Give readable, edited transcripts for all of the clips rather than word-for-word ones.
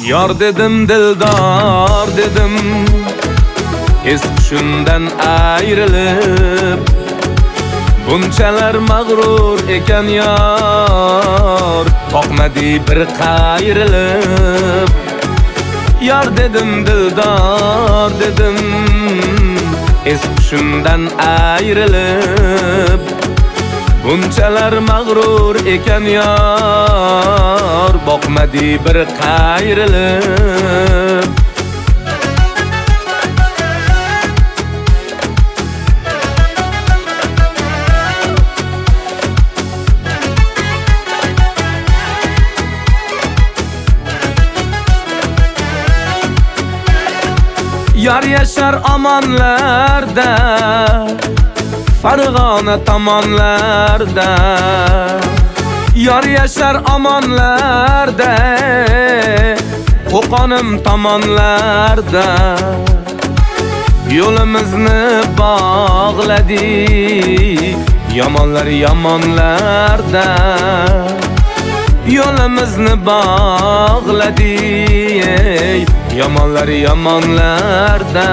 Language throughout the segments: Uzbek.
Yar dedim, dildor dedim, eski shundan ayrilib, bunchalar mag'rur ekan yar, toqmadi bir qayrilib. Yar dedim, dildor dedim, eski shundan ayrilib, bunchalar mag'rur ekan yar, boqmadi bir qayrilib. Yar yaşar amanlarda, Farg'ona tomonlarda. Yar yaşar amanlarda, Qo'qonim tomonlarda. Yo'limizni bog'ladi yomonlar yomonlarda. Yo'limizni bog'ladi yomonlar yomonlarda.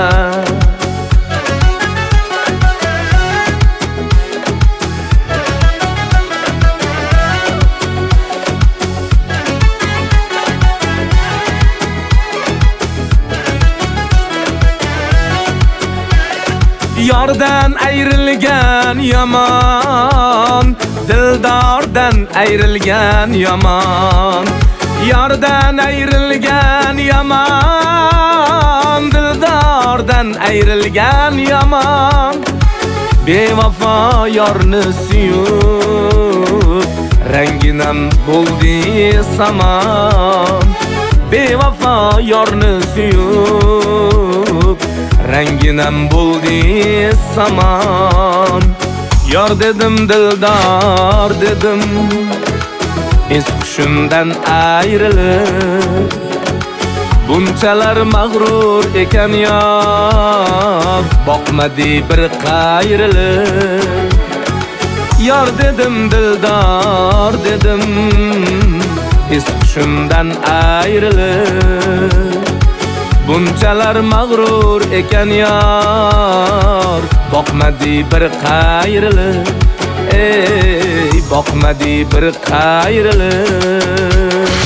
Yardan ayrilgan yomon, dildordan ayrilgan yomon. Yardan ayrilgan yomon, dildordan ayrilgan yomon. Bevafo yorni suyub, ranginam bo'ldi samon. Bevafo yorni suyub, ranginam bo'ldi samon. Yar dedim, dildor dedim, eski shundan ayrilib, bunchalar mag'rur ekan yar, boqmadi bir qayrilib. Yar dedim, dildor dedim, eski shundan ayrilib, bunchalar mag'rur ekan yar, boqmadi bir qayrilib. Ey boqmadi bir qayrilib.